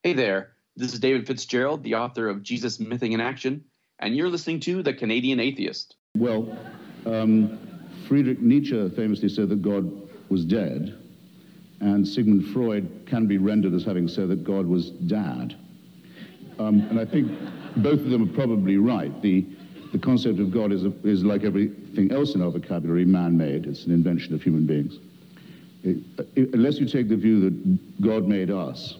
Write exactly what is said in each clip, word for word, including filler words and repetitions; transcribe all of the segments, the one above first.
Hey there, this is David Fitzgerald, the author of Jesus Mything in Action, and you're listening to The Canadian Atheist. Well, um, Friedrich Nietzsche famously said that God was dead, and Sigmund Freud can be rendered as having said that God was dad. Um, and I think both of them are probably right. The, the concept of God is, a, is, like everything else in our vocabulary, man-made. It's an invention of human beings. It, it, unless you take the view that God made us,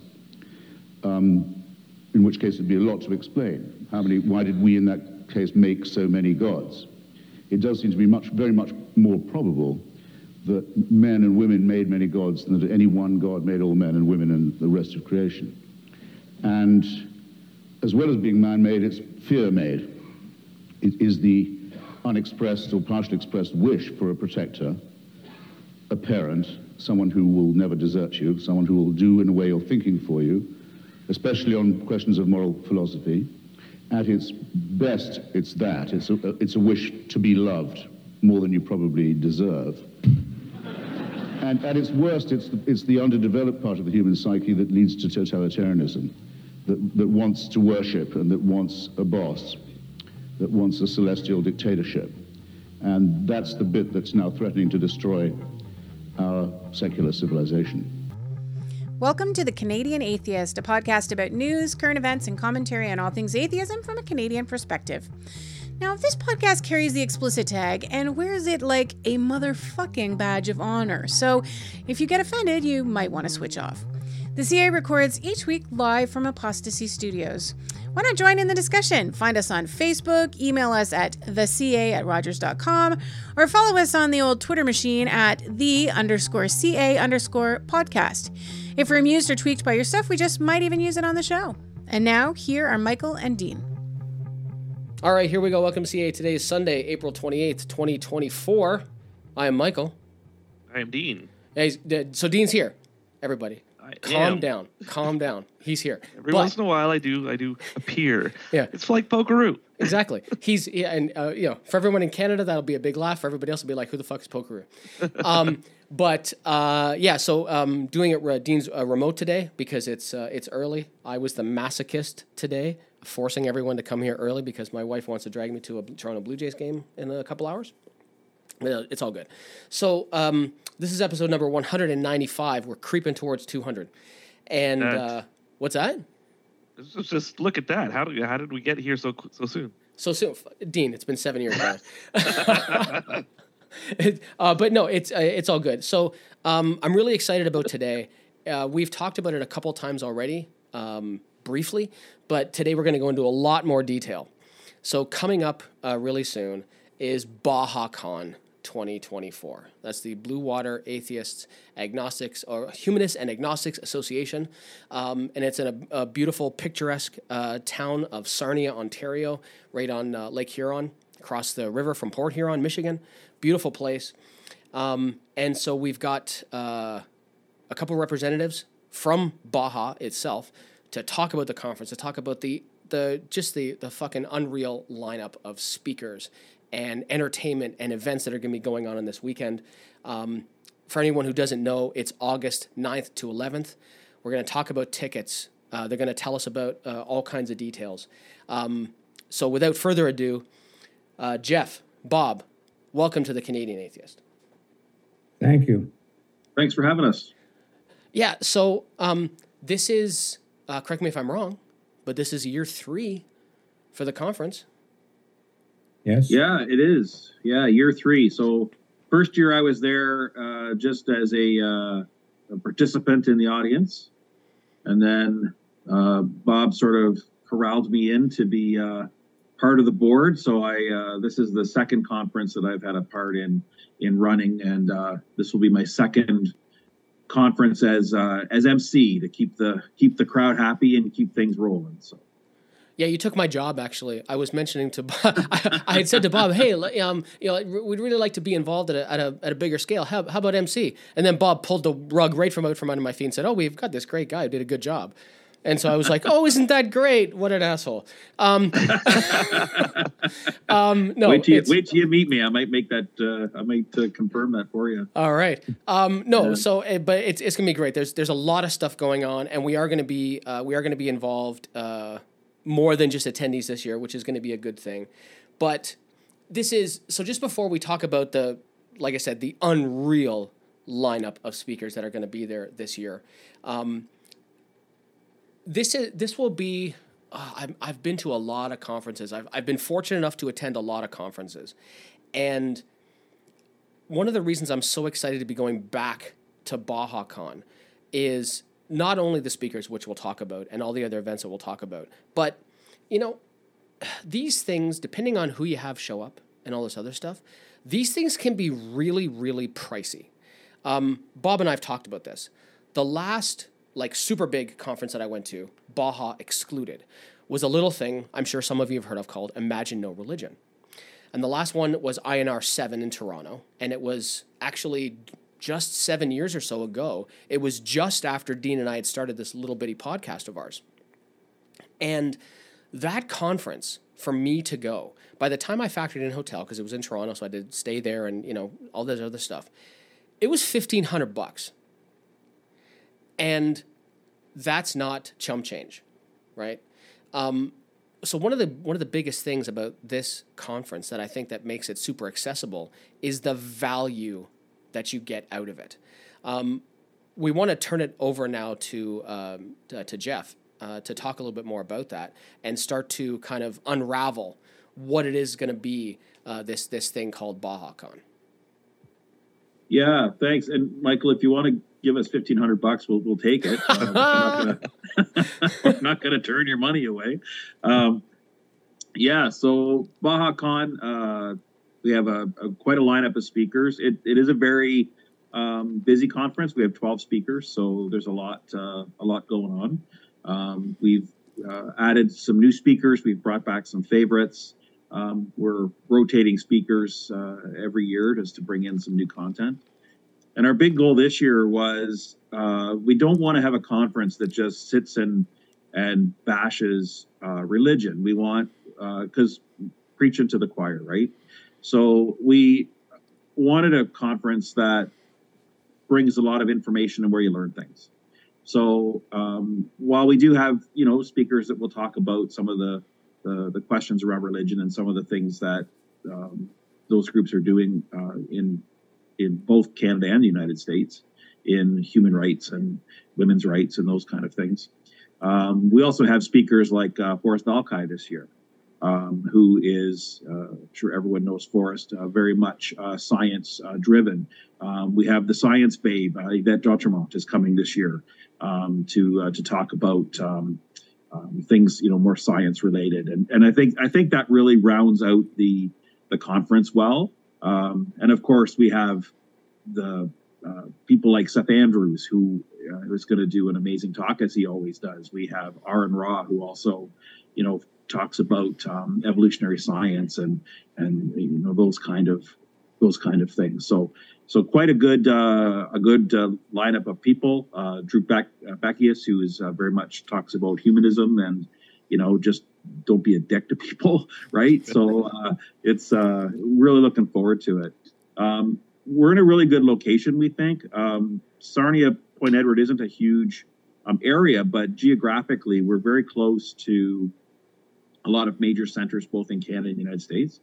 um, in which case it'd be a lot to explain. How many? Why did we, in that case, make so many gods? It does seem to be much, very much more probable that men and women made many gods than that any one God made all men and women and the rest of creation. And as well as being man-made, it's fear-made. It is the unexpressed or partially expressed wish for a protector, a parent, someone who will never desert you, someone who will do in a way you're thinking for you, especially on questions of moral philosophy. At its best, it's that. It's a, it's a wish to be loved more than you probably deserve. And at its worst, it's the, it's the underdeveloped part of the human psyche that leads to totalitarianism, that, that wants to worship and that wants a boss, that wants a celestial dictatorship. And that's the bit that's now threatening to destroy our secular civilization. Welcome to The Canadian Atheist, a podcast about news, current events, and commentary on all things atheism from a Canadian perspective. Now, if this podcast carries the explicit tag and wears it like a motherfucking badge of honor, so if you get offended, you might want to switch off. The C A records each week live from Apostasy Studios. Why not join in the discussion? Find us on Facebook, email us at theca at rogers dot com, or follow us on the old Twitter machine at the underscore ca underscore podcast. If we're amused or tweaked by your stuff, we just might even use it on the show. And now, here are Michael and Dean. All right, here we go. Welcome to C A. Today is Sunday, April twenty-eighth, twenty twenty-four. I am Michael. I am Dean. Hey, so Dean's here. Everybody, I calm am. down. Calm down. He's here. Every But- once in a while, I do I do appear. Yeah. It's like Pokeroo. Exactly. He's yeah, and uh, you know, for everyone in Canada, that'll be a big laugh. For everybody else, it'll be like, "Who the fuck is Pokeroo?" um, but uh, yeah, so um, doing it. Uh, Dean's uh, remote today because it's uh, it's early. I was the masochist today, forcing everyone to come here early because my wife wants to drag me to a Toronto Blue Jays game in a couple hours. Uh, It's all good. So um, this is episode number one hundred ninety-five. We're creeping towards two hundred. And That- uh, what's that? Just, just look at that. How did how did we get here so so soon? So soon, Dean. It's been seven years now. It- uh, but no, it's uh, it's all good. So um, I'm really excited about today. Uh, we've talked about it a couple times already, um, briefly, but today we're going to go into a lot more detail. So coming up uh, really soon is BajaCon twenty twenty-four. That's the Blue Water Atheists, Agnostics, or Humanists and Agnostics Association. Um, and it's in a, a beautiful, picturesque uh, town of Sarnia, Ontario, right on uh, Lake Huron, across the river from Port Huron, Michigan. Beautiful place. Um, and so we've got uh, a couple representatives from Baja itself to talk about the conference, to talk about the the just the the fucking unreal lineup of speakers and entertainment and events that are going to be going on in this weekend. Um, for anyone who doesn't know, it's August ninth to eleventh. We're going to talk about tickets. Uh, they're going to tell us about uh, all kinds of details. Um, so without further ado, uh, Jeff, Bob, welcome to the Canadian Atheist. Thank you. Thanks for having us. Yeah, so um, this is, uh, correct me if I'm wrong, but this is year three for the conference. Yes. Yeah, it is. Yeah, year three. So first year I was there uh, just as a, uh, a participant in the audience. And then uh, Bob sort of corralled me in to be uh, part of the board. So I uh, this is the second conference that I've had a part in in running. And uh, this will be my second conference as uh, as M C to keep the keep the crowd happy and keep things rolling. So. Yeah, you took my job, actually. I was mentioning to Bob, I, I had said to Bob, hey, um, you know, we'd really like to be involved at a, at a, at a bigger scale. How, how about M C? And then Bob pulled the rug right from out from under my feet and said, oh, we've got this great guy who did a good job. And so I was like, oh, isn't that great? What an asshole. Um, um, no, wait till, you, it's- wait till you meet me. I might make that, uh, I might uh, confirm that for you. All right. Um, no, so uh, but it's it's gonna be great. There's there's a lot of stuff going on, and we are gonna be uh, we are gonna be involved uh, more than just attendees this year, which is gonna be a good thing. But this is so. Just before we talk about the, like I said, the unreal lineup of speakers that are gonna be there this year. Um, this is this will be. Uh, I've I've been to a lot of conferences. I've I've been fortunate enough to attend a lot of conferences, and one of the reasons I'm so excited to be going back to BajaCon is not only the speakers, which we'll talk about, and all the other events that we'll talk about, but, you know, these things, depending on who you have show up and all this other stuff, these things can be really, really pricey. Um, Bob and I have talked about this. The last, like, super big conference that I went to, Baja excluded, was a little thing I'm sure some of you have heard of called Imagine No Religion. And the last one was I N R seven in Toronto, and it was actually just seven years or so ago. It was just after Dean and I had started this little bitty podcast of ours. And that conference, for me to go, by the time I factored in hotel, because it was in Toronto, so I did stay there and, you know, all this other stuff, it was fifteen hundred bucks. And that's not chump change, right? Um, So one of the one of the biggest things about this conference that I think that makes it super accessible is the value that you get out of it. Um, we want to turn it over now to um, to, to Jeff uh, to talk a little bit more about that and start to kind of unravel what it is going to be uh, this this thing called BajaCon. Yeah, thanks. And Michael, if you want to give us fifteen hundred bucks, we'll we'll take it. Uh, we're not going to turn your money away. Um, yeah, so BajaCon, uh, we have a, a quite a lineup of speakers. It it is a very um, busy conference. We have twelve speakers, so there's a lot uh, a lot going on. Um, we've uh, added some new speakers. We've brought back some favorites. Um, we're rotating speakers uh, every year just to bring in some new content. And our big goal this year was uh, we don't want to have a conference that just sits and and bashes uh, religion. We want, because uh, preaching to the choir, right? So we wanted a conference that brings a lot of information and where you learn things. So um, while we do have, you know, speakers that will talk about some of the the, the questions around religion and some of the things that um, those groups are doing uh, in in both Canada and the United States in human rights and women's rights and those kind of things. Um, we also have speakers like uh, Forrest Alki this year, um, who is, uh, I'm sure everyone knows Forrest, uh, very much uh, science uh, driven. Um, we have the science babe, uh, Yvette Dautremont, is coming this year um, to uh, to talk about um, um, things, you know, more science related. And and I think I think that really rounds out the the conference well. Um, and of course, we have the uh, people like Seth Andrews, who uh, is going to do an amazing talk, as he always does. We have Aaron Ra, who also, you know, talks about um, evolutionary science and and you know those kind of those kind of things. So so quite a good uh, a good uh, lineup of people. Uh, Drew Beck, uh, Beckius, who is uh, very much talks about humanism and you know just don't be a dick to people, right? So uh, it's uh, really looking forward to it. Um, we're in a really good location, we think. Um, Sarnia, Point Edward isn't a huge um, area, but geographically, we're very close to a lot of major centers, both in Canada and the United States.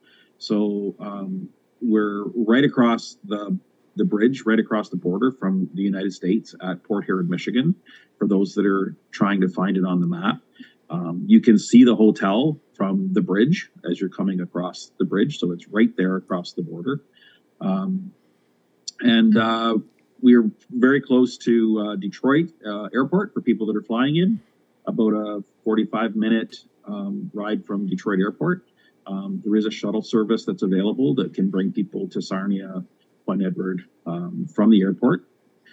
So um, we're right across the the bridge, right across the border from the United States at Port Huron, Michigan, for those that are trying to find it on the map. Um, you can see the hotel from the bridge as you're coming across the bridge. So it's right there across the border. Um, and uh, we're very close to uh, Detroit uh, Airport for people that are flying in, about a forty-five minute um, ride from Detroit Airport. Um, there is a shuttle service that's available that can bring people to Sarnia, Point Edward um, from the airport.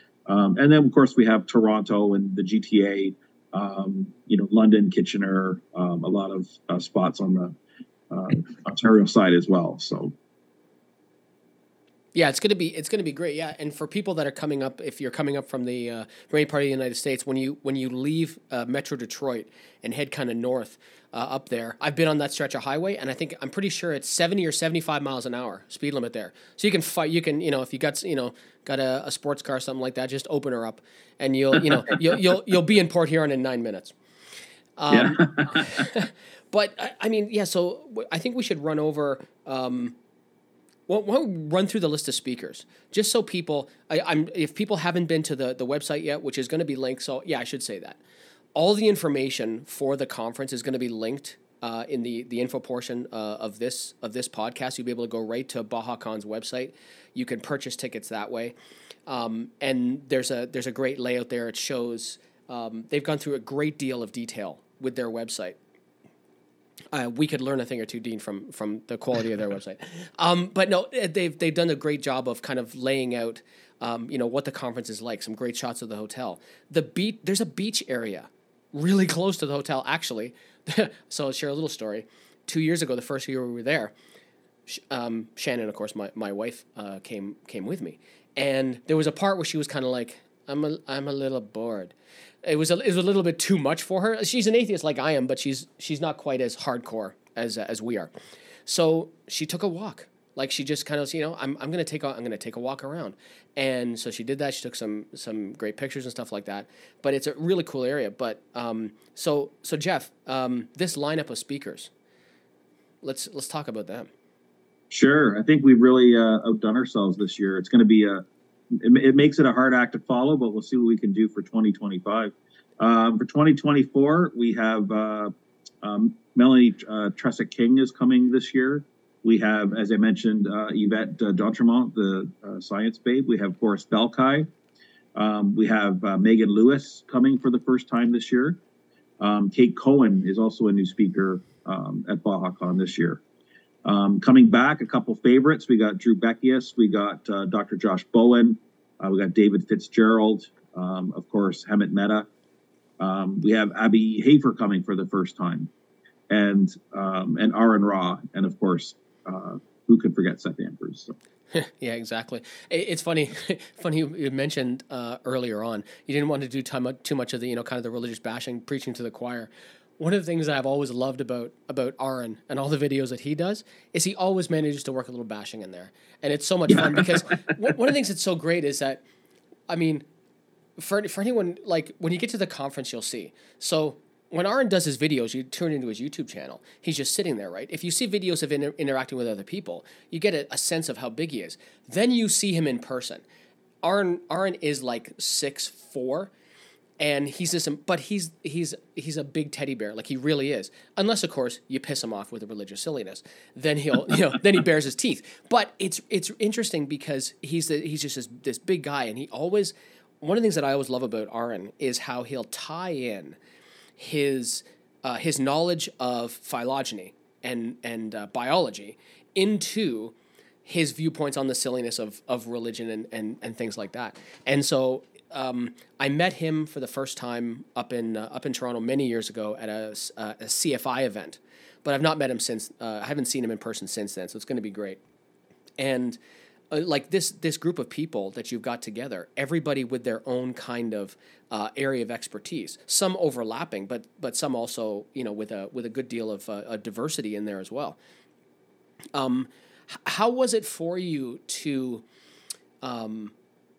Um, and then, of course, we have Toronto and the G T A. Um, you know, London, Kitchener, um, a lot of uh, spots on the uh, Ontario side as well. So, Yeah, it's gonna be it's gonna be great. Yeah, and for people that are coming up, if you're coming up from the uh, from any part of the United States, when you when you leave uh, Metro Detroit and head kind of north uh, up there, I've been on that stretch of highway, and I think I'm pretty sure it's seventy or seventy-five miles an hour speed limit there. So you can fight. You can you know if you got you know got a, a sports car or something like that, just open her up, and you'll you know you'll you'll you'll be in Port Huron in nine minutes. Um, yeah. But I, I mean, yeah. So I think we should run over. Um, Well, we'll run through the list of speakers, just so people, I, I'm if people haven't been to the, the website yet, which is going to be linked. So yeah, I should say that. All the information for the conference is going to be linked uh, in the, the info portion uh, of this of this podcast. You'll be able to go right to BajaCon's website. You can purchase tickets that way, um, and there's a there's a great layout there. It shows um, they've gone through a great deal of detail with their website. Uh, we could learn a thing or two, Dean, from from the quality of their website. Um, but no, they've they've done a great job of kind of laying out, um, you know, what the conference is like. Some great shots of the hotel. The beach, there's a beach area, really close to the hotel, actually. So I'll share a little story. Two years ago, the first year we were there, um, Shannon, of course, my my wife, uh, came came with me, and there was a part where she was kind of like, I'm a I'm a little bored. It was a, it was a little bit too much for her. She's an atheist like I am, but she's she's not quite as hardcore as uh, as we are. So she took a walk. Like she just kind of, you know, I'm I'm gonna take a I'm gonna take a walk around, and so she did that. She took some some great pictures and stuff like that. But it's a really cool area. But um, so so Jeff, um, this lineup of speakers, let's let's talk about them. Sure, I think we've really uh, outdone ourselves this year. It's going to be a It, it makes it a hard act to follow, but we'll see what we can do for twenty twenty-five. Um, for twenty twenty-four, we have uh, um, Melanie uh, Tressick King is coming this year. We have, as I mentioned, uh, Yvette uh, D'Entremont, the uh, science babe. We have Forrest Belkai. Um, we have uh, Megan Lewis coming for the first time this year. Um, Kate Cohen is also a new speaker um, at BajaCon this year. Um, coming back, a couple favorites. We got Drew Beckius. We got uh, Doctor Josh Bowen. Uh, we got David Fitzgerald. Um, of course, Hemant Mehta. Um, we have Abby Hafer coming for the first time. And um, and Aaron Ra. And, of course, uh, who could forget Seth Andrews? So. Yeah, exactly. It's funny. Funny you mentioned uh, earlier on, you didn't want to do too much, too much of the, you know, kind of the religious bashing, preaching to the choir. One of the things that I've always loved about about Aaron and all the videos that he does is he always manages to work a little bashing in there. And it's so much fun because one of the things that's so great is that, I mean, for for anyone, like when you get to the conference, you'll see. So when Aaron does his videos, you turn into his YouTube channel. He's just sitting there, right? If you see videos of inter- interacting with other people, you get a, a sense of how big he is. Then you see him in person. Aaron Aaron is like six foot four. And he's this, but he's he's he's a big teddy bear, like he really is. Unless, of course, you piss him off with a religious silliness, then he'll, you know, then he bears his teeth. But it's it's interesting because he's the, he's just this, this big guy, and he always, one of the things that I always love about Aaron is how he'll tie in his uh, his knowledge of phylogeny and and uh, biology into his viewpoints on the silliness of of religion and and and things like that. And so. Um, I met him for the first time up in uh, up in Toronto many years ago at a, uh, a C F I event, but I've not met him since. Uh, I haven't seen him in person since then, so it's going to be great. And uh, like this this group of people that you've got together, everybody with their own kind of uh, area of expertise, some overlapping, but but some also, you know, with a with a good deal of uh, a diversity in there as well. Um, h- how was it for you to? Um,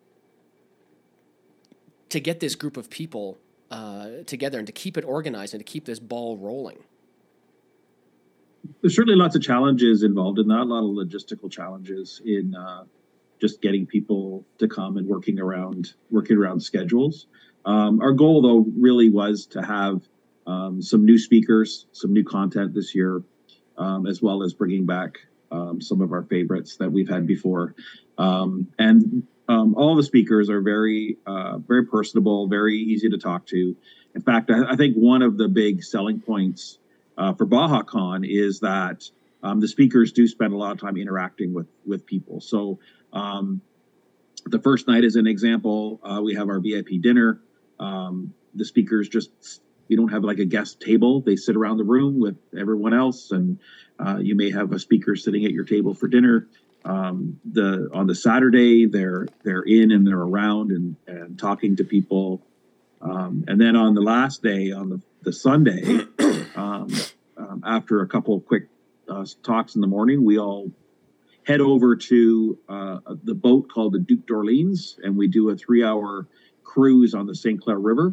to get this group of people uh, together and to keep it organized and to keep this ball rolling? There's certainly lots of challenges involved in that, a lot of logistical challenges in uh, just getting people to come and working around working around schedules. Um, our goal, though, really was to have um, some new speakers, some new content this year, um, as well as bringing back um, some of our favorites that we've had before. Um, and Um, all the speakers are very, uh, very personable, very easy to talk to. In fact, I, I think one of the big selling points uh, for BajaCon is that um, the speakers do spend a lot of time interacting with with people. So um, the first night, as an example, uh, we have our V I P dinner. Um, the speakers just, you don't have like a guest table. They sit around the room with everyone else, and uh, you may have a speaker sitting at your table for dinner. Um, the on the Saturday, they're they're in and they're around and, and talking to people. Um, and then on the last day, on the, the Sunday, um, um, after a couple of quick uh, talks in the morning, we all head over to uh, the boat called the Duc d'Orleans, and we do a three-hour cruise on the Saint Clair River,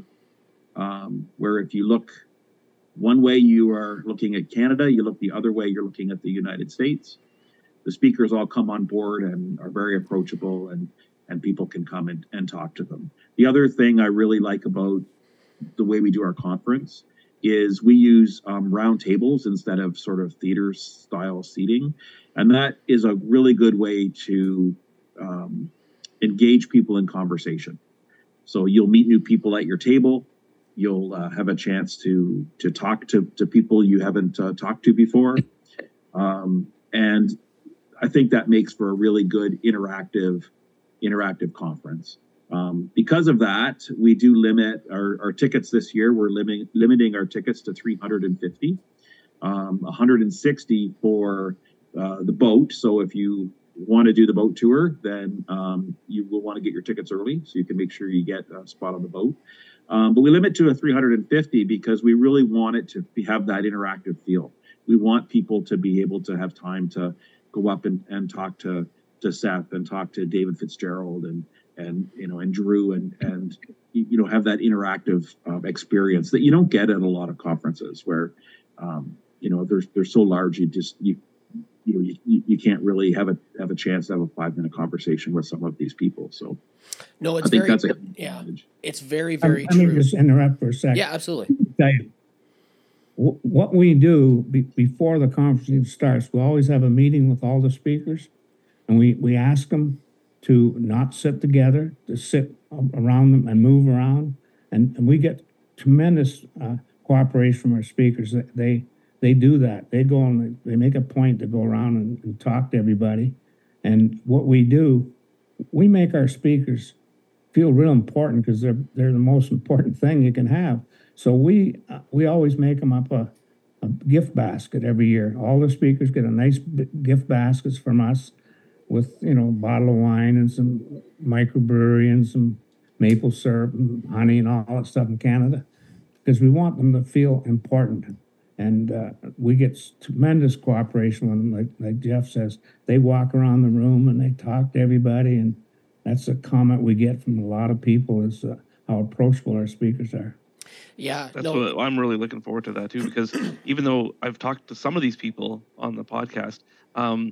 um, where if you look one way, you are looking at Canada. You look the other way, you're looking at the United States. The speakers all come on board and are very approachable, and, and people can come and, and talk to them. The other thing I really like about the way we do our conference is we use um, round tables instead of sort of theater style seating. And that is a really good way to um, engage people in conversation. So you'll meet new people at your table. You'll uh, have a chance to to talk to, to people you haven't uh, talked to before. Um, and I think that makes for a really good interactive interactive conference. Um, because of that, we do limit our, our tickets this year. We're limiting limiting our tickets to three hundred fifty, um, one hundred sixty for uh, the boat. So if you want to do the boat tour, then um, you will want to get your tickets early so you can make sure you get a spot on the boat. Um, but we limit to a three hundred fifty because we really want it to be, have that interactive feel. We want people to be able to have time to go up and, and talk to, to Seth and talk to David Fitzgerald and and you know and Drew and and you know have that interactive uh, experience that you don't get at a lot of conferences where um, you know they're they're so large you just you you know you, you can't really have a have a chance to have a five minute conversation with some of these people. So no, it's I think very that's a yeah, advantage. It's very very I true. mean, just interrupt for a second. Yeah, absolutely. Tell you, wh- what we do be, before the conference even starts, we always have a meeting with all the speakers, and we, we ask them to not sit together, to sit around them and move around, and, and we get tremendous uh, cooperation from our speakers. They they do that. They go and they make a point to go around and, and talk to everybody, and what we do, we make our speakers feel real important because they're they're the most important thing you can have. So we uh, we always make them up a, a gift basket every year. All the speakers get a nice b- gift baskets from us with, you know, a bottle of wine and some microbrewery and some maple syrup and honey and all that stuff in Canada because we want them to feel important. And uh, we get tremendous cooperation when, like, like Jeff says, they walk around the room and they talk to everybody. And that's a comment we get from a lot of people is uh, how approachable our speakers are. Yeah, That's no. what I'm really looking forward to that too, because even though I've talked to some of these people on the podcast, um,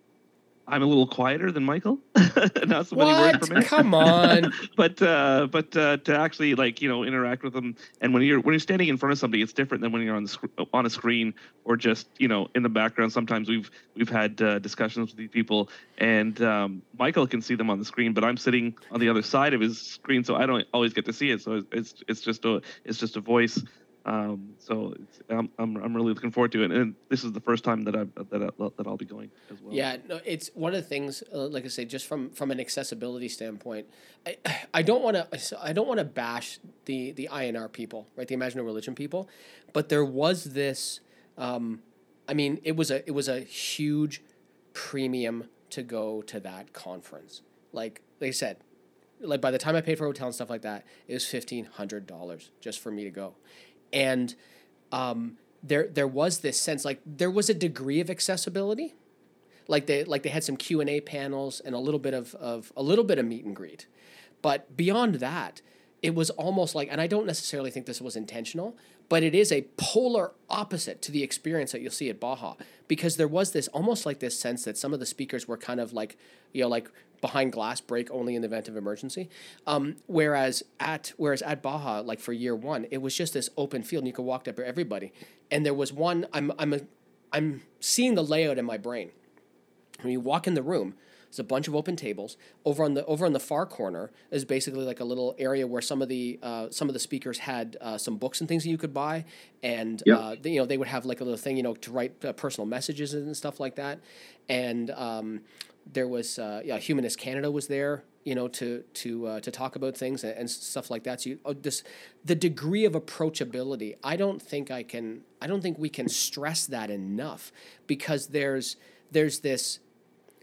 I'm a little quieter than Michael. Not so many What? words for me. Come on. but uh, but uh, to actually like you know interact with them, and when you're when you're standing in front of somebody, it's different than when you're on the sc- on a screen or just you know in the background. Sometimes we've we've had uh, discussions with these people, and um, Michael can see them on the screen, but I'm sitting on the other side of his screen, so I don't always get to see it. So it's it's just a it's just a voice. Um, so it's, I'm, I'm I'm really looking forward to it, and this is the first time that I that I, that I'll be going as well. Yeah, no, it's one of the things. Uh, like I say, just from, from an accessibility standpoint, I I don't want to I don't want to bash the the I N R people, right? The Imagine No Religion people, but there was this. Um, I mean, it was a it was a huge premium to go to that conference. Like they said, like by the time I paid for hotel and stuff like that, it was fifteen hundred dollars just for me to go. And um, there there was this sense, like there was a degree of accessibility, like they like they had some Q and A panels and a little bit of, of a little bit of meet and greet, but beyond that, it was almost like, and I don't necessarily think this was intentional, but it is a polar opposite to the experience that you'll see at Baja, because there was this almost like this sense that some of the speakers were kind of like, you know, like behind glass, break only in the event of emergency. Um, whereas at whereas at Baja, like for year one, it was just this open field and you could walk up to everybody. And there was one, I'm I'm a, I'm seeing the layout in my brain. When you walk in the room, there's a bunch of open tables. Over on the over on the far corner is basically like a little area where some of the uh, some of the speakers had uh, some books and things that you could buy, and Yep. uh, they, you know they would have like a little thing, you know, to write uh, personal messages and stuff like that. And um, there was uh, yeah, Humanist Canada was there, you know, to to uh, to talk about things and, and stuff like that. So you, oh, this the degree of approachability. I don't think I can. I don't think we can stress that enough, because there's there's this.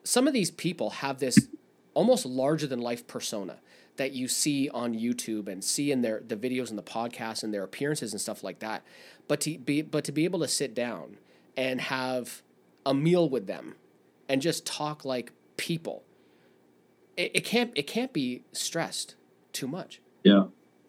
some of these people have this almost larger than life persona that you see on YouTube and see in their the videos and the podcasts and their appearances and stuff like that. But to be but to be able to sit down and have a meal with them and just talk like people, it, it can't it can't be stressed too much. Yeah,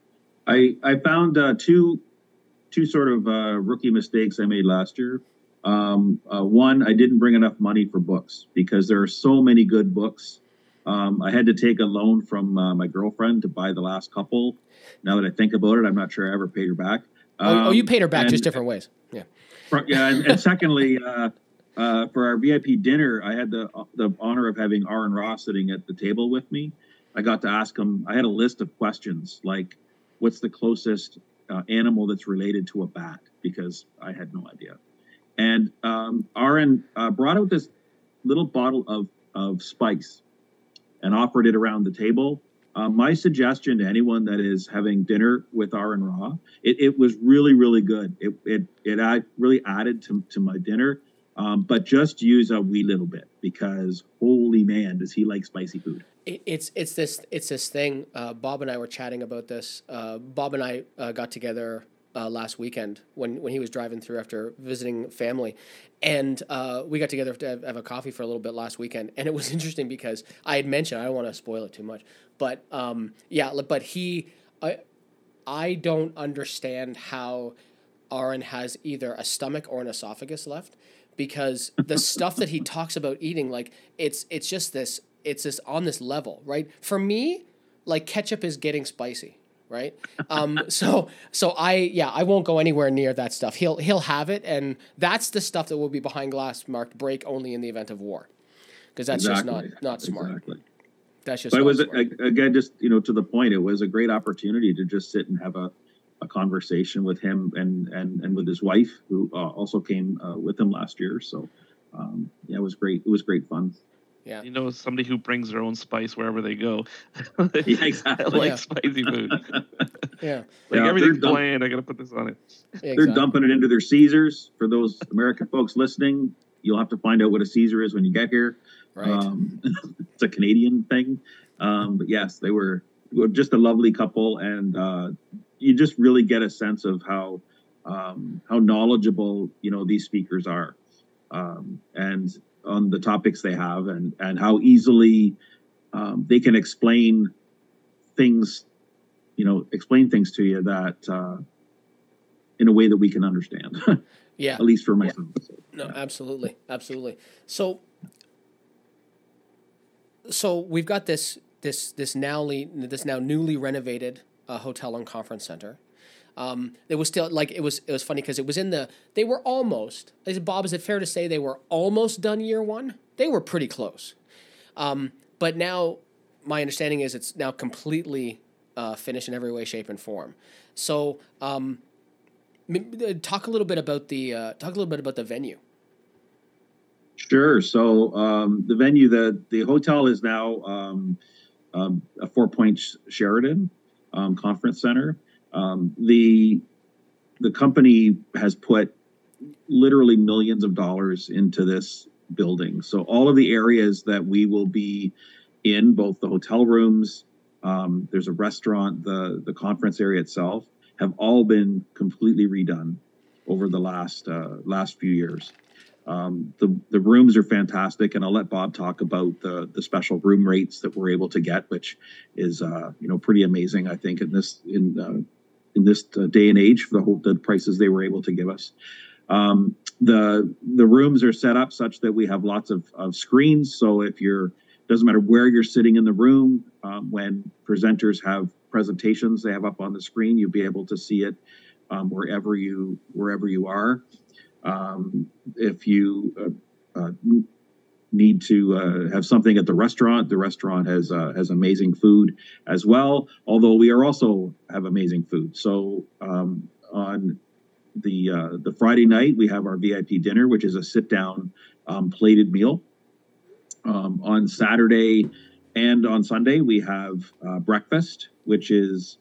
I I found uh, two two sort of uh, rookie mistakes I made last year. Um, uh, one, I didn't bring enough money for books because there are so many good books. Um, I had to take a loan from uh, my girlfriend to buy the last couple. Now that I think about it, I'm not sure I ever paid her back. Um, oh, oh, you paid her back, and, just different ways. Yeah. For, yeah, and, and secondly, uh, uh, for our V I P dinner, I had the the honor of having Aaron Ross sitting at the table with me. I got to ask him. I had a list of questions like, "What's the closest uh, animal that's related to a bat?" Because I had no idea. And um, Aaron uh, brought out this little bottle of of spice and offered it around the table. Uh, my suggestion to anyone that is having dinner with Aaron Ra, it, it was really, really good. It it it add, really added to, to my dinner, um, but just use a wee little bit because holy man, does he like spicy food. It, it's it's this it's this thing. Uh, Bob and I were chatting about this. Uh, Bob and I uh, got together uh, last weekend when, when he was driving through after visiting family. And uh, we got together to have, have a coffee for a little bit last weekend. And it was interesting because I had mentioned, I don't want to spoil it too much, but um, yeah, but he, I, I don't understand how Aaron has either a stomach or an esophagus left, because the stuff that he talks about eating, like it's, it's just this, it's this on this level, right? For me, like ketchup is getting spicy. Right. Um, so so I yeah, I won't go anywhere near that stuff. He'll he'll have it. And that's the stuff that will be behind glass marked break only in the event of war, because that's exactly. just not, not smart. Exactly. That's just but it was, smart. again, just, you know, to the point, it was a great opportunity to just sit and have a, a conversation with him and, and, and with his wife, who uh, also came uh, with him last year. So um, yeah, it was great. It was great fun. Yeah. You know, somebody who brings their own spice wherever they go. Yeah, exactly. I like Yeah. spicy food. Yeah. Like Yeah, everything's they're dump- bland. I got to put this on it. Exactly. They're dumping it into their Caesars. For those American folks listening, you'll have to find out what a Caesar is when you get here. Right. Um, it's a Canadian thing. Um, but yes, they were, were just a lovely couple. And uh, you just really get a sense of how um, how knowledgeable, you know, these speakers are. Um, and on the topics they have, and, and how easily um, they can explain things, you know, explain things to you that uh, in a way that we can understand, Yeah. at least for myself. So, No, yeah. absolutely. Absolutely. So, so we've got this, this, this now, this now newly renovated uh, hotel and conference center. Um, it was still like, it was, it was funny because it was in the, they were almost, is it, Bob, is it fair to say they were almost done year one? They were pretty close. Um, but now my understanding is it's now completely uh, finished in every way, shape, and form. So um, m- talk a little bit about the, uh, talk a little bit about the venue. Sure. So um, the venue, the, the hotel is now um, um, a Four Points Sheraton um, Conference Center. Um, the the company has put literally millions of dollars into this building. So all of the areas that we will be in, both the hotel rooms, um, there's a restaurant, the the conference area itself, have all been completely redone over the last uh, last few years. Um, the the rooms are fantastic, and I'll let Bob talk about the the special room rates that we're able to get, which is uh, you know pretty amazing, I think, in this in uh, in this uh, day and age for the whole the prices they were able to give us. Um, the the rooms are set up such that we have lots of, of screens, so if you're doesn't matter where you're sitting in the room, um, when presenters have presentations they have up on the screen, you'll be able to see it um, wherever you wherever you are. Um, if you uh, uh, need to uh, have something at the restaurant, the restaurant has uh, has amazing food as well. Although we are also have amazing food. So um, on the uh, the Friday night we have our V I P dinner, which is a sit down um, plated meal. Um, on Saturday and on Sunday we have uh, breakfast, which is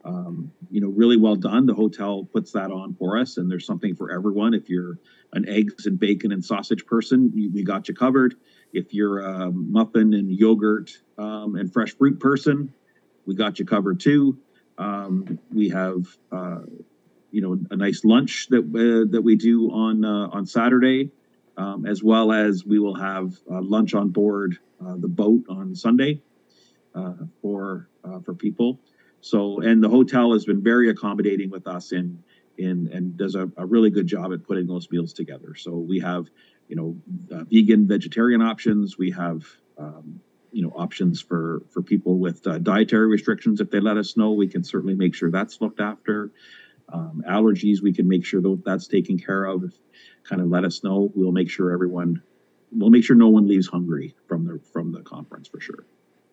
um, you know, really well done. The hotel puts that on for us, and there's something for everyone. If you're an eggs and bacon and sausage person, we, we got you covered. If you're a muffin and yogurt um, and fresh fruit person, we got you covered too. Um, we have, uh, you know, a nice lunch that uh, that we do on uh, on Saturday, um, as well as we will have uh, lunch on board uh, the boat on Sunday uh, for uh, for people. So, and the hotel has been very accommodating with us in in and does a, a really good job at putting those meals together. So we have, you know, uh, vegan, vegetarian options. We have, um, you know, options for for people with uh, dietary restrictions. If they let us know, we can certainly make sure that's looked after. Um, allergies, we can make sure that that's taken care of. If kind of let us know, we'll make sure everyone, we'll make sure no one leaves hungry from the from the conference for sure.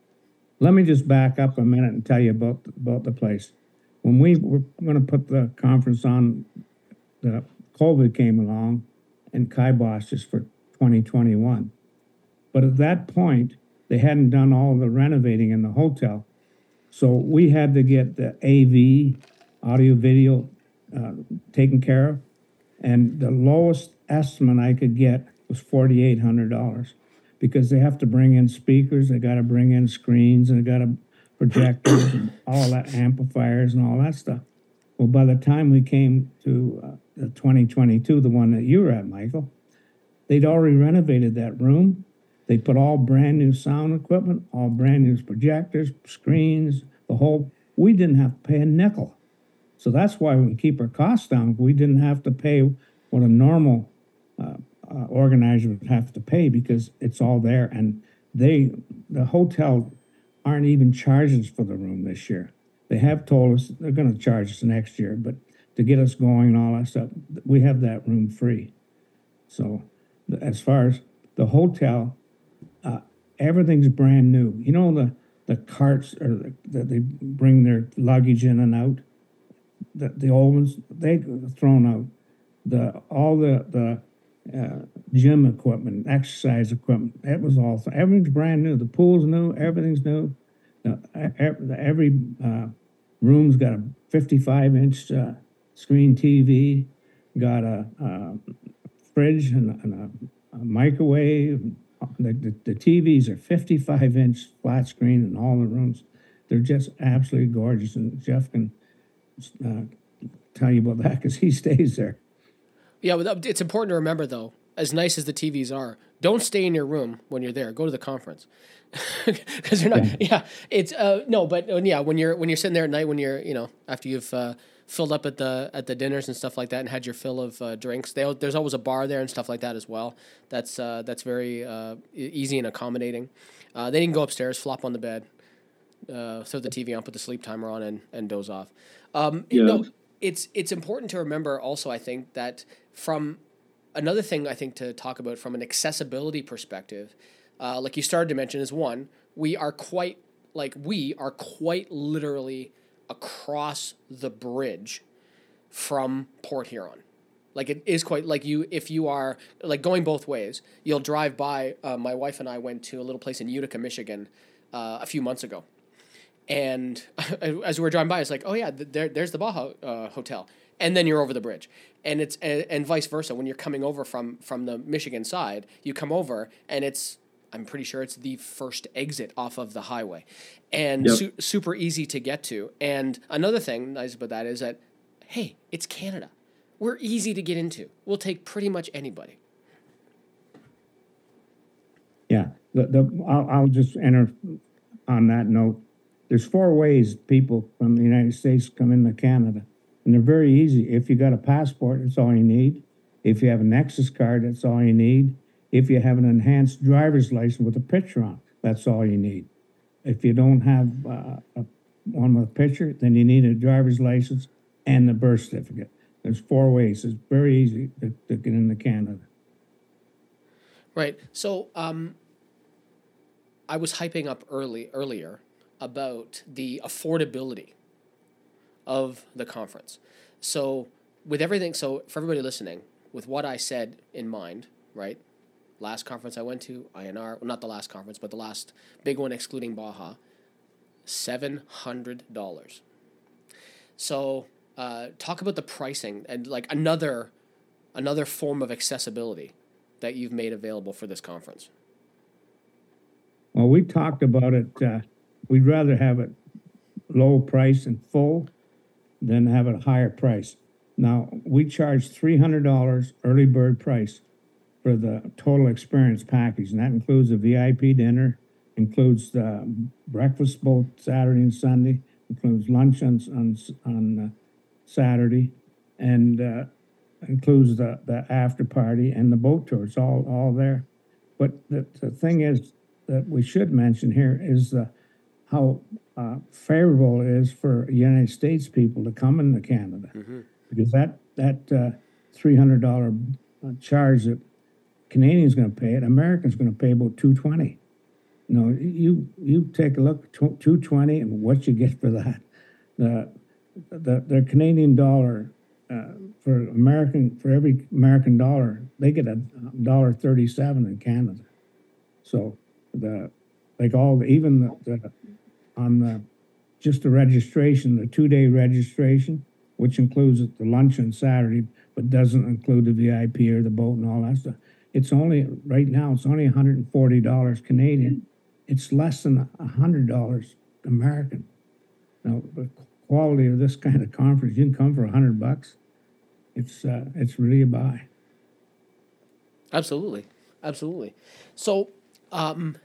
Let me just back up a minute and tell you about about the place. When we were going to put the conference on, the COVID came along and kiboshed us for twenty twenty-one. But at that point, they hadn't done all the renovating in the hotel. So we had to get the A V, audio, video, uh, taken care of. And the lowest estimate I could get was forty-eight hundred dollars because they have to bring in speakers, they got to bring in screens, and they got to projectors and all that, amplifiers and all that stuff. Well, by the time we came to uh, the twenty twenty-two, the one that you were at, Michael, they'd already renovated that room. They put all brand new sound equipment, all brand new projectors, screens, the whole. We didn't have to pay a nickel. So that's why we keep our costs down. We didn't have to pay what a normal uh, uh, organizer would have to pay because it's all there. And they, the hotel, aren't even charging us for the room this year. They have told us they're going to charge us next year, but to get us going and all that stuff, we have that room free. So as far as the hotel, uh, everything's brand new. You know, the, the carts or the, that they bring their luggage in and out, the, the old ones, they thrown out. The all the the uh, gym equipment, exercise equipment, it was all, everything's brand new. The pool's new, everything's new. Uh, every uh, room's got a fifty-five inch uh, screen T V, got a, a fridge and, and a, a microwave. The, the, the T Vs are fifty-five inch flat screen in all the rooms. They're just absolutely gorgeous. And Jeff can uh, tell you about that because he stays there. Yeah, but it's important to remember, though, as nice as the T Vs are, don't stay in your room when you're there. Go to the conference because you're not. Yeah, yeah it's uh, no, but uh, yeah, when you're when you're sitting there at night, when you're you know after you've uh, filled up at the at the dinners and stuff like that, and had your fill of uh, drinks, they, there's always a bar there and stuff like that as well. That's uh, that's very uh, easy and accommodating. Uh, then you can go upstairs, flop on the bed, uh, throw the T V on, put the sleep timer on, and and doze off. Um, yeah. You know, it's it's important to remember also, I think, that from another thing I think to talk about from an accessibility perspective, uh, like you started to mention, is one, we are quite, like we are quite literally across the bridge from Port Huron. Like it is quite, like you, if you are like going both ways, you'll drive by, uh, my wife and I went to a little place in Utica, Michigan, uh, a few months ago. And as we were driving by, it's like, oh yeah, there, there's the Baja uh, Hotel. And then you're over the bridge. And it's and, and vice versa. When you're coming over from, from the Michigan side, you come over and it's, I'm pretty sure it's the first exit off of the highway. And yep. su- super easy to get to. And another thing nice about that is that, hey, it's Canada. We're easy to get into. We'll take pretty much anybody. Yeah, the, the, I'll, I'll just enter on that note. There's four ways people from the United States come into Canada. And they're very easy. If you got a passport, that's all you need. If you have a Nexus card, that's all you need. If you have an enhanced driver's license with a picture on, that's all you need. If you don't have uh, a, one with a picture, then you need a driver's license and the birth certificate. There's four ways. It's very easy to, to get into Canada. Right. So um, I was hyping up early earlier about the affordability of the conference. So with everything, so for everybody listening, with what I said in mind, right? Last conference I went to, I N R, well, not the last conference, but the last big one excluding Baja, seven hundred dollars. So uh, talk about the pricing and like another another form of accessibility that you've made available for this conference. Well, we talked about it. Uh, we'd rather have it low price and full than have it a higher price. Now, we charge three hundred dollars early bird price for the total experience package, and that includes a V I P dinner, includes the breakfast both Saturday and Sunday, includes lunch on on, on uh, Saturday, and uh, includes the, the after party and the boat tour. It's all all there. But the, the thing is that we should mention here is uh, how uh, favorable it is for United States people to come into Canada, mm-hmm. because that that uh, three hundred dollars charge that Canadians going to pay it, Americans going to pay about two twenty. You know, you you take a look, two twenty, and what you get for that. The the, the Canadian dollar uh, for American for every American dollar, they get a dollar thirty-seven in Canada. So the like all the, even the, the on the just the registration, the two day registration, which includes the lunch on Saturday, but doesn't include the V I P or the boat and all that stuff. It's only right now. It's only one hundred forty dollars Canadian. It's less than one hundred dollars American. Now, the quality of this kind of conference, you can come for one hundred bucks. It's uh, it's really a buy. Absolutely, absolutely. So, um,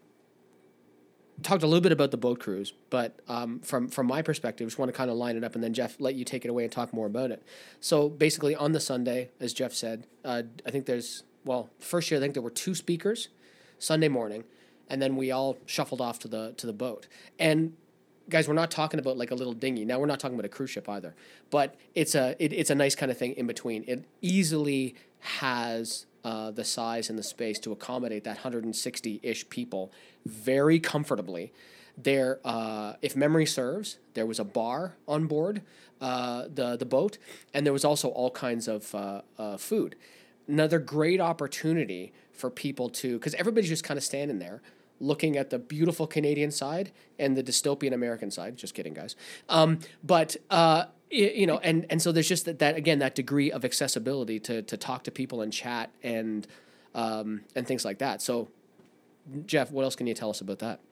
talked a little bit about the boat cruise, but um, from from my perspective, just want to kind of line it up, and then Jeff, let you take it away and talk more about it. So basically, on the Sunday, as Jeff said, uh, I think there's well, first year I think there were two speakers, Sunday morning, and then we all shuffled off to the to the boat. And guys, we're not talking about like a little dinghy. Now we're not talking about a cruise ship either, but it's a it, it's a nice kind of thing in between. It easily has uh, the size and the space to accommodate that one hundred sixty-ish people very comfortably. There, uh, if memory serves, there was a bar on board uh, the the boat, and there was also all kinds of uh, uh, food. Another great opportunity for people to, because everybody's just kind of standing there looking at the beautiful Canadian side and the dystopian American side. Just kidding, guys. Um, but, uh, you know, and, and so there's just that, that, again, that degree of accessibility to to talk to people and chat and um, and things like that. So, Jeff, what else can you tell us about that?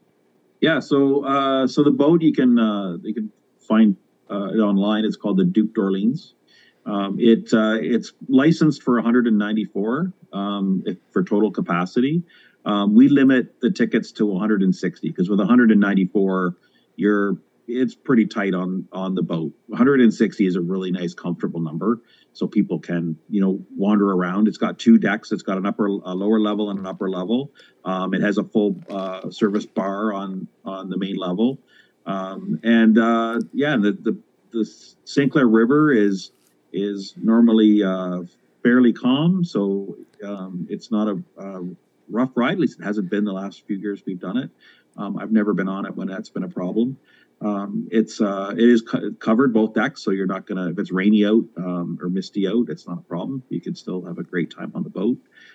Yeah, so uh, so the boat, you can uh, you can find uh, it online. It's called the Duke d'Orleans. Um, it uh, it's licensed for one hundred ninety-four um, if, for total capacity. Um, we limit the tickets to one hundred sixty because with one hundred ninety-four, you're it's pretty tight on on the boat. one hundred sixty is a really nice, comfortable number, so people can you know wander around. It's got two decks. It's got an upper, a lower level, and an upper level. Um, it has a full uh, service bar on on the main level, um, and uh, yeah, the the the Saint Clair River is. is normally uh, fairly calm, so um, it's not a, a rough ride. At least it hasn't been the last few years we've done it. Um, I've never been on it when that's been a problem. Um, it's uh, it is co- covered both decks, so you're not gonna if it's rainy out um, or misty out, it's not a problem. You can still have a great time on the boat.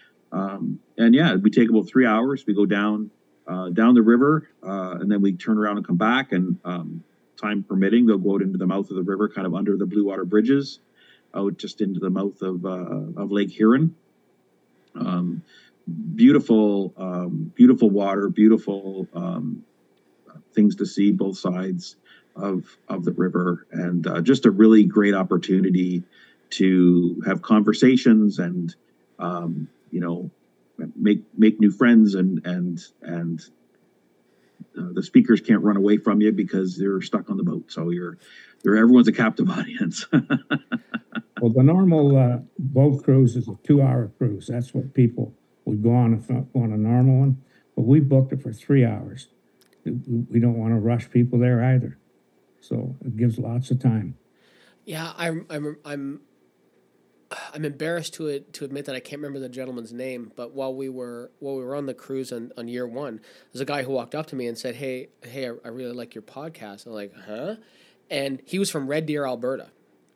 Um, and yeah, we take about three hours. We go down uh, down the river, uh, and then we turn around and come back. And um, time permitting, they'll go out into the mouth of the river, kind of under the Blue Water bridges. Out just into the mouth of uh, of Lake Huron. Um, beautiful, um, beautiful water, beautiful um, things to see both sides of of the river, and uh, just a really great opportunity to have conversations and um, you know make make new friends and and and. Uh, the speakers can't run away from you because they're stuck on the boat. So you're, you're everyone's a captive audience. Well, the normal uh, boat cruise is a two-hour cruise. That's what people would go on if not on a normal one. But we booked it for three hours. We don't want to rush people there either. So it gives lots of time. Yeah, I'm I'm I'm I'm embarrassed to it, to admit that I can't remember the gentleman's name, but while we were while we were on the cruise on, on year one, there's a guy who walked up to me and said, "Hey, hey, I, I really like your podcast." I'm like, "Huh?" And he was from Red Deer, Alberta,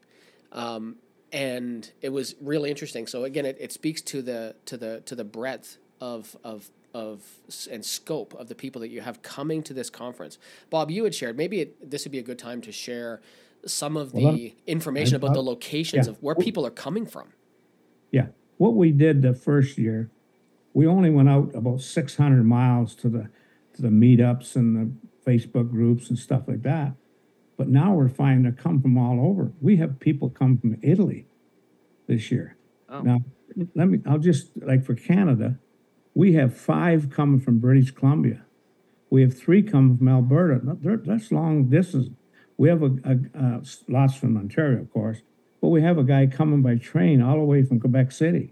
um, and it was really interesting. So again, it, it speaks to the to the to the breadth of of of and scope of the people that you have coming to this conference. Bob, you had shared maybe it, this would be a good time to share some of Well, the information I- about the I'll- locations yeah. of where people are coming from. Yeah. What we did the first year, we only went out about six hundred miles to the to the meetups and the Facebook groups and stuff like that. But now we're finding they come from all over. We have people come from Italy this year. Oh. Now, let me, I'll just, like for Canada, we have five coming from British Columbia. We have three coming from Alberta. Now, they're- That's long distance. We have a, a, uh, lots from Ontario, of course, but we have a guy coming by train all the way from Quebec City.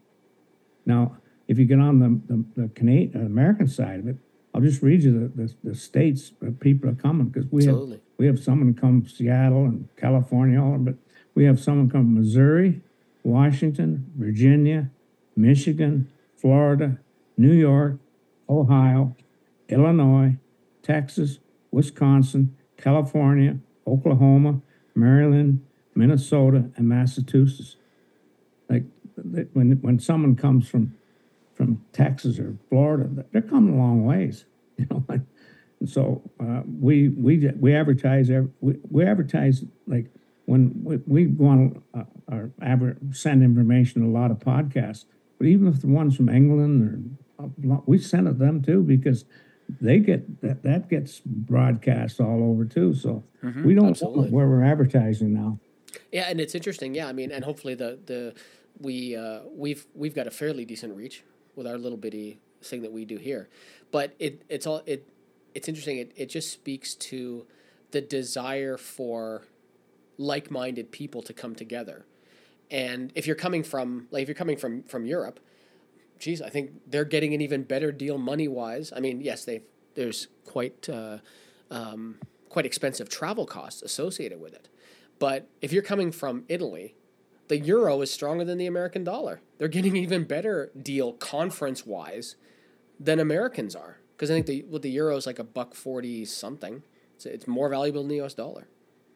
Now, if you get on the, the, the Canadian, American side of it, I'll just read you the, the, the states that people are coming, because we Absolutely. have, we have someone come from Seattle and California, all of it. We have someone come from Missouri, Washington, Virginia, Michigan, Florida, New York, Ohio, Illinois, Texas, Wisconsin, California, Oklahoma, Maryland, Minnesota, and Massachusetts. Like th- when when someone comes from from Texas or Florida, they're coming a long ways, you know. And so uh, we we we advertise every, we, we advertise like when we, we go on uh, our adver- send information to a lot of podcasts, but even if the ones from England or uh, we send it them too, because they get that that gets broadcast all over too. So we don't absolutely. know where we're advertising now. Yeah, and it's interesting. Yeah, I mean, and hopefully the the we uh, we've we've got a fairly decent reach with our little bitty thing that we do here, but it it's all it it's interesting. It it just speaks to the desire for like-minded people to come together. And if you're coming from like if you're coming from from Europe, geez, I think they're getting an even better deal money-wise. I mean, yes, they there's quite uh, um, quite expensive travel costs associated with it. But if you're coming from Italy, the euro is stronger than the American dollar. They're getting an even better deal conference-wise than Americans are, because I think the with the euro is like a buck forty something. So it's more valuable than the U S dollar.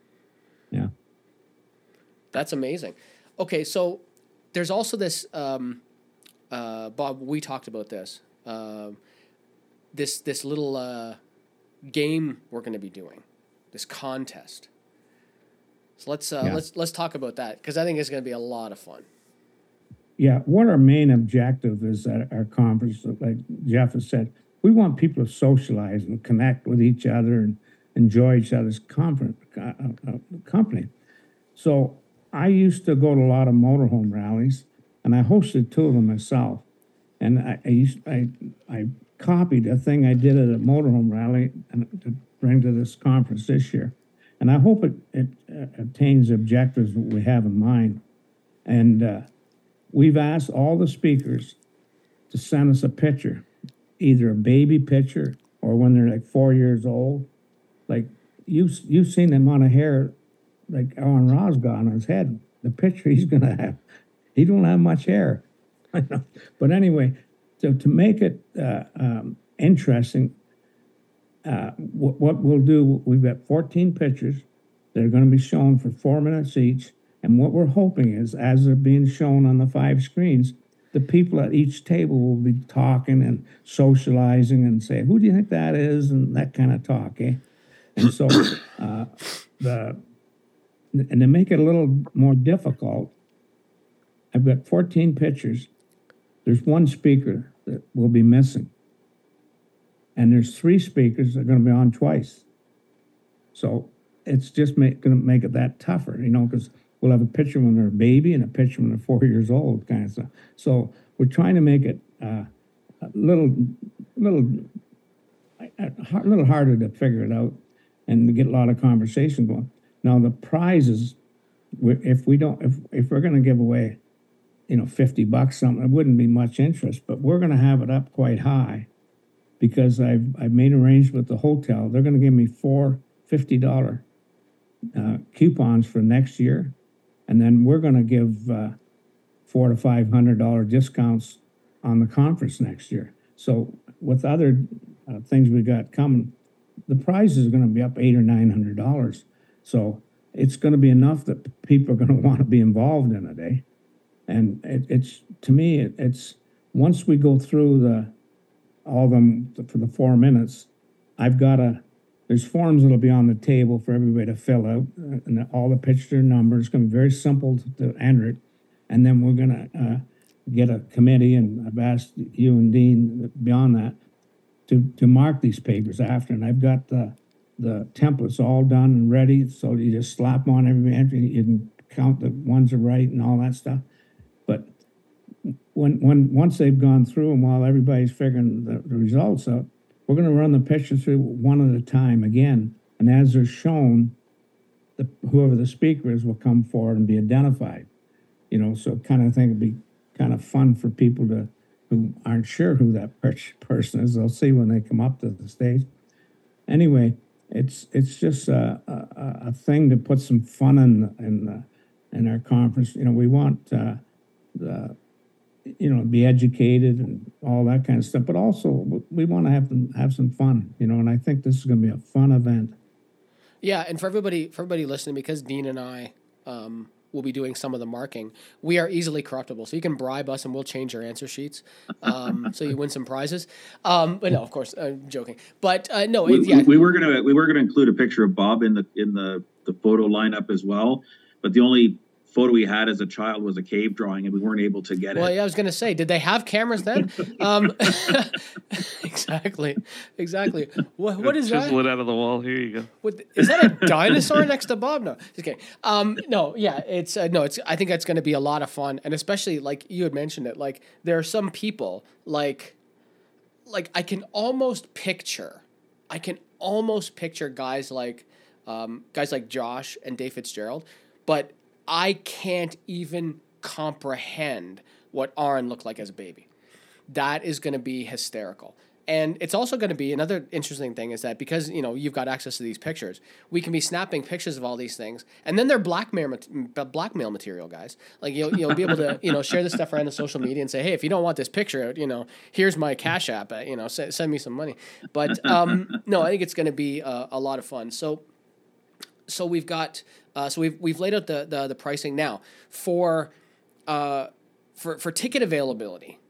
Yeah. That's amazing. Okay, so there's also this, um, uh, Bob, we talked about this, uh, this this little uh, game we're going to be doing, this contest. So let's uh, Yeah. let's let's talk about that, because I think it's going to be a lot of fun. Yeah, what our main objective is at our conference, like Jeff has said, we want people to socialize and connect with each other and enjoy each other's conference, uh, uh, company. So I used to go to a lot of motorhome rallies, and I hosted two of them myself. And I, I used I I copied a thing I did at a motorhome rally and to bring to this conference this year. And I hope it, it uh, attains the objectives that we have in mind. And uh, we've asked all the speakers to send us a picture, either a baby picture or when they're like four years old. Like you, you've seen the amount of hair like Aaron Ross got on his head. The picture he's gonna have, he don't have much hair. I know. But anyway, so to make it uh, um, interesting, uh, what, what we'll do, we've got fourteen pictures that are going to be shown for four minutes each. And what we're hoping is, as they're being shown on the five screens, the people at each table will be talking and socializing and say, who do you think that is? And that kind of talk, eh? And so uh, the and to make it a little more difficult, I've got fourteen pictures. There's one speaker that will be missing. And there's three speakers that are going to be on twice. So it's just make, going to make it that tougher, you know, because we'll have a picture when they're a baby and a picture when they're four years old, kind of stuff. So we're trying to make it uh, a little, little, a little harder to figure it out and to get a lot of conversation going. Now the prizes, if we don't, if if we're going to give away, you know, fifty bucks something, it wouldn't be much interest, but we're going to have it up quite high, because I've I've made arrangements with the hotel. They're going to give me four fifty dollar uh, coupons for next year, and then we're going to give uh, four to five hundred dollar discounts on the conference next year. So with other uh, things we got coming, the prizes are going to be up eight or nine hundred dollars. So it's going to be enough that people are going to want to be involved in it, eh? And it, it's to me, it, it's once we go through the all of them for the four minutes, I've got to there's forms that'll be on the table for everybody to fill out, uh, and all the picture numbers. It's going to be very simple to, to enter it. And then we're going to uh, get a committee, and I've asked you and Dean beyond that to, to mark these papers after. And I've got the, the templates all done and ready, so you just slap them on every entry. You can count the ones are right and all that stuff. But when when once they've gone through and while everybody's figuring the, the results out, we're going to run the pictures through one at a time again. And as they're shown, the, whoever the speaker is will come forward and be identified. You know, so kind of thing would be kind of fun for people to who aren't sure who that per- person is. They'll see when they come up to the stage. Anyway, it's it's just a, a, a thing to put some fun in in, the, in our conference. You know, we want uh, the you know be educated and all that kind of stuff, but also we want to have them have some fun. You know, and I think this is going to be a fun event. Yeah, and for everybody for everybody listening, because Dean and I. Um, We'll be doing some of the marking. We are easily corruptible, so you can bribe us and we'll change your answer sheets. Um, so you win some prizes. Um, but no, of course, I'm joking. But uh, no, we, it, yeah. we were gonna we were gonna include a picture of Bob in the in the the photo lineup as well. But the only photo we had as a child was a cave drawing, and we weren't able to get well, it. yeah, I was gonna say, did they have cameras then? um, exactly, exactly. What what is that? Chisel it out of the wall. Here you go. What, is that a dinosaur next to Bob? No, just kidding. Um, no, yeah, it's uh, no, it's. I think that's going to be a lot of fun, and especially like you had mentioned it. Like there are some people like, like I can almost picture, I can almost picture guys like, um, guys like Josh and Dave Fitzgerald, but I can't even comprehend what Aaron looked like as a baby. That is going to be hysterical. And it's also going to be another interesting thing is that because, you know, you've got access to these pictures, we can be snapping pictures of all these things. And then they're blackmail, blackmail material, guys. Like you'll, you'll be able to, you know, share this stuff around the social media and say, hey, if you don't want this picture, you know, here's my Cash App, you know, send, send me some money. But um, no, I think it's going to be a, a lot of fun. So, so we've got, uh, so we've, we've laid out the, the, the pricing now for, uh, for, for ticket availability.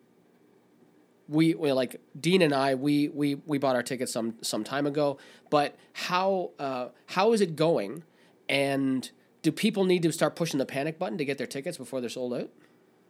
We, we like Dean and I, we, we, we bought our tickets some, some time ago, but how, uh, how is it going? And do people need to start pushing the panic button to get their tickets before they're sold out?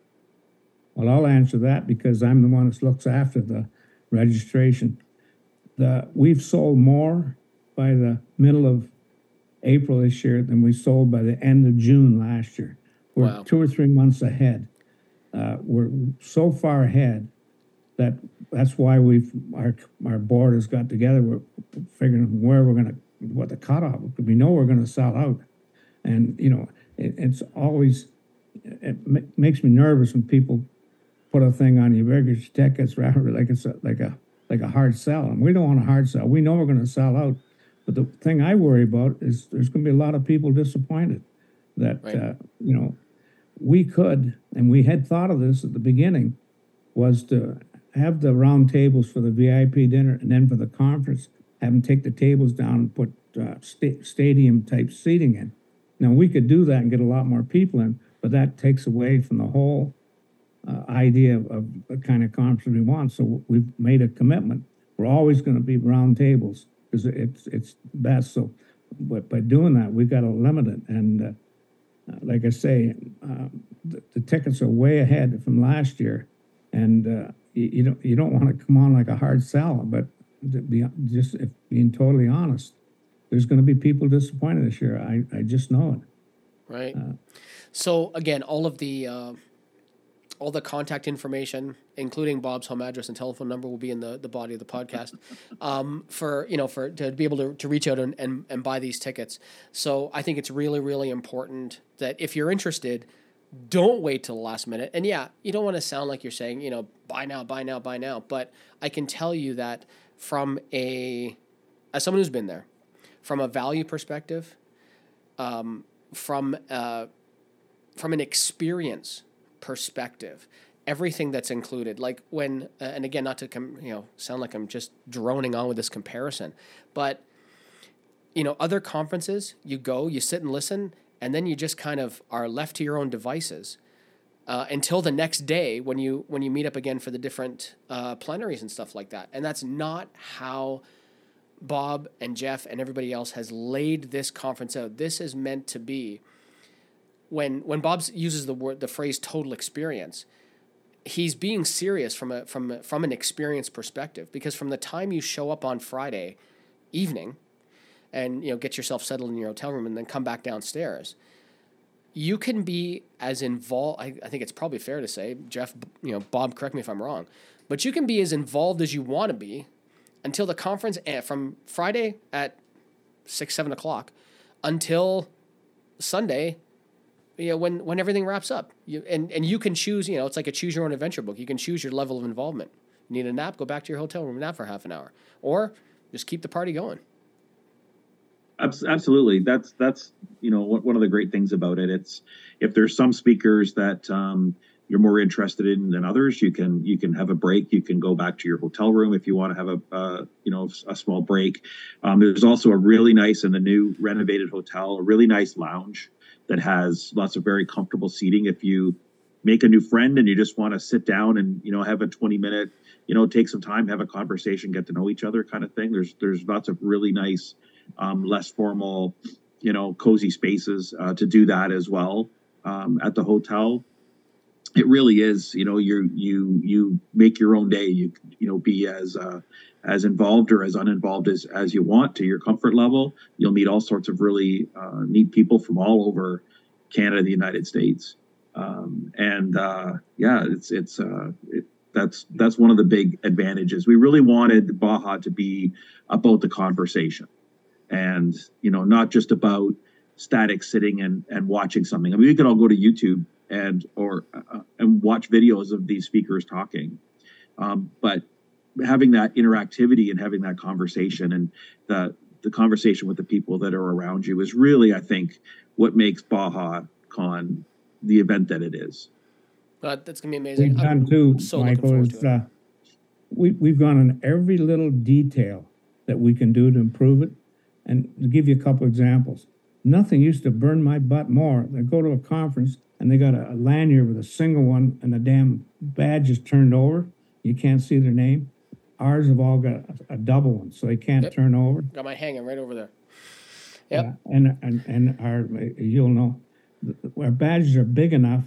Well, I'll answer that because I'm the one that looks after the registration. The, we've sold more by the middle of April this year than we sold by the end of June last year. We're wow. two or three months ahead. Uh, we're so far ahead that that's why we've our our board has got together. We're figuring where we're going to what the cutoff. We know we're going to sell out, and you know it, it's always it m- makes me nervous when people put a thing on you register tickets rather like it's a, like a like a hard sell, and we don't want a hard sell. We know we're going to sell out, but the thing I worry about is there's going to be a lot of people disappointed that right. uh, you know we could, and we had thought of this at the beginning, was to have the round tables for the V I P dinner, and then for the conference, have them take the tables down and put uh, sta- stadium-type seating in. Now, we could do that and get a lot more people in, but that takes away from the whole uh, idea of, of the kind of conference we want. So we've made a commitment. We're always going to be round tables because it's it's best. So but by doing that, we've got to limit it. And uh, like I say, uh, the, the tickets are way ahead from last year, and uh, you, you don't you don't want to come on like a hard sell. But to be just if being totally honest, there's going to be people disappointed this year. I, I just know it. Right. Uh, so again, all of the uh, all the contact information, including Bob's home address and telephone number, will be in the, the body of the podcast um, for you know for to be able to, to reach out and, and, and buy these tickets. So I think it's really really important that if you're interested, don't wait till the last minute. And yeah, you don't want to sound like you're saying you know buy now, buy now, buy now. But I can tell you that from a as someone who's been there, from a value perspective, um, from uh, from an experience perspective, everything that's included, like when, uh, and again, not to com- you know sound like I'm just droning on with this comparison, but you know, other conferences, you go, you sit and listen, and then you just kind of are left to your own devices uh, until the next day when you when you meet up again for the different uh, plenaries and stuff like that. And that's not how Bob and Jeff and everybody else has laid this conference out. This is meant to be, when when Bob uses the word the phrase total experience, he's being serious from a from a, from an experience perspective, because from the time you show up on Friday evening and, you know, get yourself settled in your hotel room and then come back downstairs, you can be as involved. I, I think it's probably fair to say, Jeff, you know, Bob, correct me if I'm wrong, but you can be as involved as you want to be until the conference, from Friday at six, seven o'clock until Sunday, you know, when, when everything wraps up. You, and, and you can choose, you know, it's like a choose your own adventure book. You can choose your level of involvement. You need a nap, go back to your hotel room and nap for half an hour, or just keep the party going. Absolutely. That's, that's, you know, one of the great things about it. It's, if there's some speakers that um, you're more interested in than others, you can, you can have a break. You can go back to your hotel room if you want to have a, uh, you know, a small break. Um, there's also a really nice, in the new renovated hotel, a really nice lounge that has lots of very comfortable seating. If you make a new friend and you just want to sit down and, you know, have a twenty minute, you know, take some time, have a conversation, get to know each other kind of thing. There's, there's lots of really nice, um, less formal, you know, cozy spaces uh, to do that as well um, at the hotel. It really is, you know, you you you make your own day. You you know, be as uh, as involved or as uninvolved as as you want to your comfort level. You'll meet all sorts of really uh, neat people from all over Canada, the United States, um, and uh, yeah, it's it's uh, it, that's that's one of the big advantages. We really wanted Baja to be about the conversation, and, you know, not just about static sitting and and watching something. I mean, we could all go to YouTube and or uh, and watch videos of these speakers talking, um, but having that interactivity and having that conversation and the the conversation with the people that are around you is really, I think, what makes Baja Con the event that it is. But that's gonna be amazing. We've done too, so Michael. Is, uh, we we've gone on every little detail that we can do to improve it, and to give you a couple examples. Nothing used to burn my butt more. I go to a conference and they got a, a lanyard with a single one and the damn badge is turned over. You can't see their name. Ours have all got a, a double one, so they can't yep. turn over. Got my hanging right over there. Yep. Yeah, and, and, and our, you'll know, our badges are big enough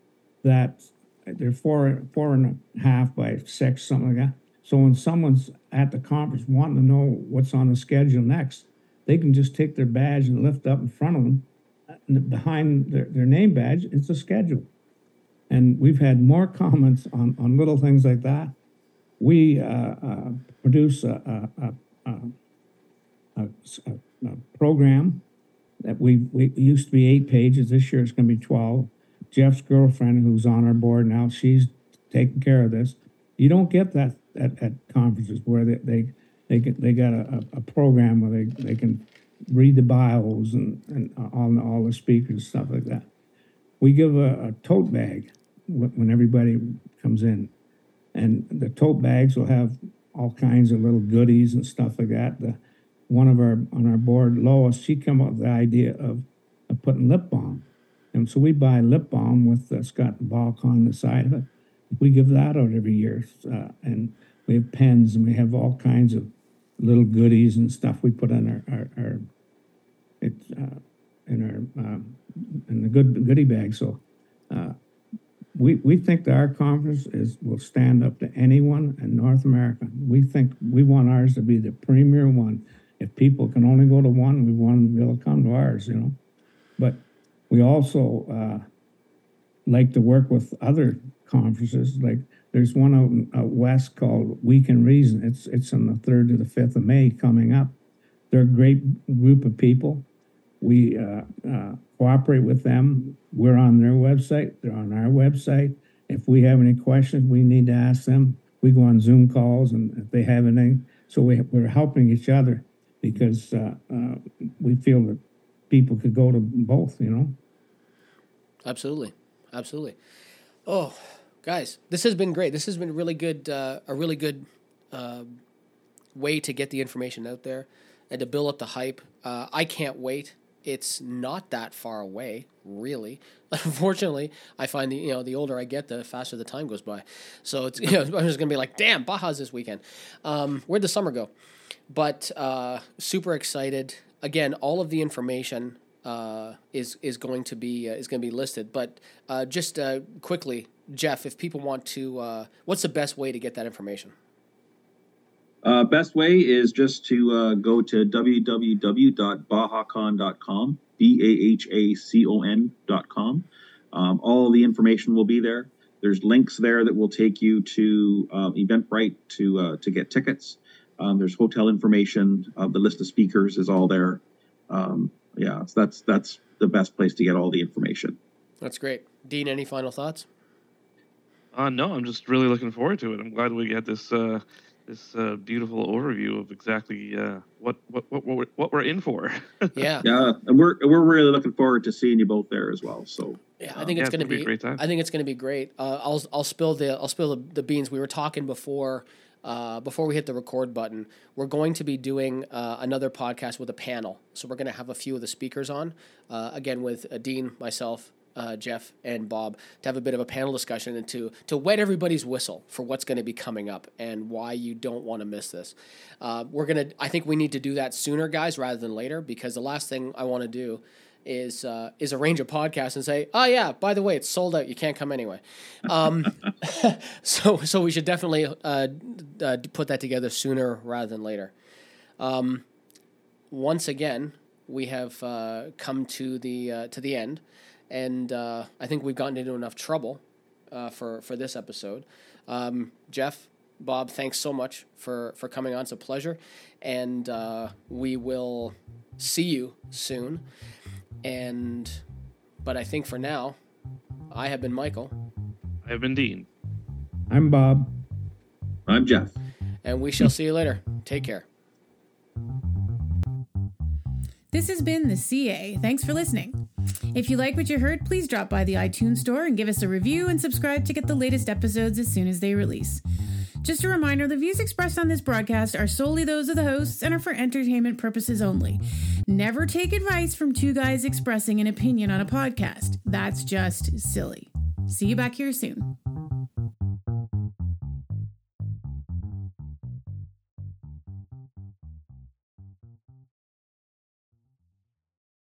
that they're four, four and a half by six, something like that. So when someone's at the conference wanting to know what's on the schedule next, they can just take their badge and lift up in front of them. And behind their, their name badge, it's a schedule. And we've had more comments on, on little things like that. We uh, uh, produce a, a, a, a, a, a program that we, we it used to be eight pages. This year it's going to be twelve. Jeff's girlfriend, who's on our board now, she's taking care of this. You don't get that at, at conferences where they they they, get, they got a, a program where they, they can read the bios and, and all, all the speakers and stuff like that. We give a, a tote bag when everybody comes in. And the tote bags will have all kinds of little goodies and stuff like that. The, one of our, on our board, Lois, she came up with the idea of, of putting lip balm. And so we buy lip balm with uh, Scott the Balk on the side of it. We give that out every year. Uh, and we have pens and we have all kinds of little goodies and stuff we put in our, our, our it's uh, in our, um, in the good goodie bag. So, uh, We we think that our conference is will stand up to anyone in North America. We think we want ours to be the premier one. If people can only go to one, we want them to be able to come to ours, you know. But we also uh, like to work with other conferences. Like there's one out, out west called Week in Reason. It's it's on the third to the fifth of May coming up. They're a great group of people. We uh, uh, cooperate with them. We're on their website. They're on our website. If we have any questions, we need to ask them. We go on Zoom calls, and if they have anything, so we, we're helping each other because uh, uh, we feel that people could go to both, you know? Absolutely. Absolutely. Oh, guys, this has been great. This has been really good, uh, a really good uh, way to get the information out there and to build up the hype. Uh, I can't wait. It's not that far away, really. Unfortunately, I find the you know the older I get, the faster the time goes by. So it's you know I'm just gonna be like, damn, Baja's this weekend. Um, where'd the summer go? but uh, super excited. Again, all of the information uh, is is going to be uh, is going to be listed. But uh, just uh, quickly, Jeff, if people want to, uh, what's the best way to get that information? Uh, best way is just to uh, go to w w w dot bahacon dot com, B A H A C O N dot com. Um, all the information will be there. There's links there that will take you to uh, Eventbrite to uh, to get tickets. Um, there's hotel information. Uh, the list of speakers is all there. Um, yeah, so that's that's the best place to get all the information. That's great. Dean, any final thoughts? Uh, no, I'm just really looking forward to it. I'm glad we had this uh, this uh, beautiful overview of exactly uh, what, what what what we're, what we're in for. Yeah, yeah, and we're we're really looking forward to seeing you both there as well. So yeah, I think um, it's yeah, going to be, be a great time. I think it's going to be great. Uh, I'll I'll spill the I'll spill the, the beans. We were talking before. Uh, before we hit the record button, we're going to be doing uh, another podcast with a panel. So we're going to have a few of the speakers on, uh, again with uh, Dean, myself, uh, Jeff, and Bob, to have a bit of a panel discussion and to to wet everybody's whistle for what's going to be coming up and why you don't want to miss this. Uh, we're gonna. I think we need to do that sooner, guys, rather than later, because the last thing I want to do is uh, is arrange a podcast and say, oh yeah, by the way, it's sold out. You can't come anyway. Um, so so we should definitely uh, uh, put that together sooner rather than later. Um, once again, we have uh, come to the uh, to the end, and uh, I think we've gotten into enough trouble uh, for for this episode. Um, Jeff, Bob, thanks so much for for coming on. It's a pleasure, and uh, we will see you soon. And, but I think for now, I have been Michael. I have been Dean. I'm Bob. I'm Jeff. And we shall see you later. Take care. This has been the C A. Thanks for listening. If you like what you heard, please drop by the iTunes store and give us a review and subscribe to get the latest episodes as soon as they release. Just a reminder, the views expressed on this broadcast are solely those of the hosts and are for entertainment purposes only. Never take advice from two guys expressing an opinion on a podcast. That's just silly. See you back here soon.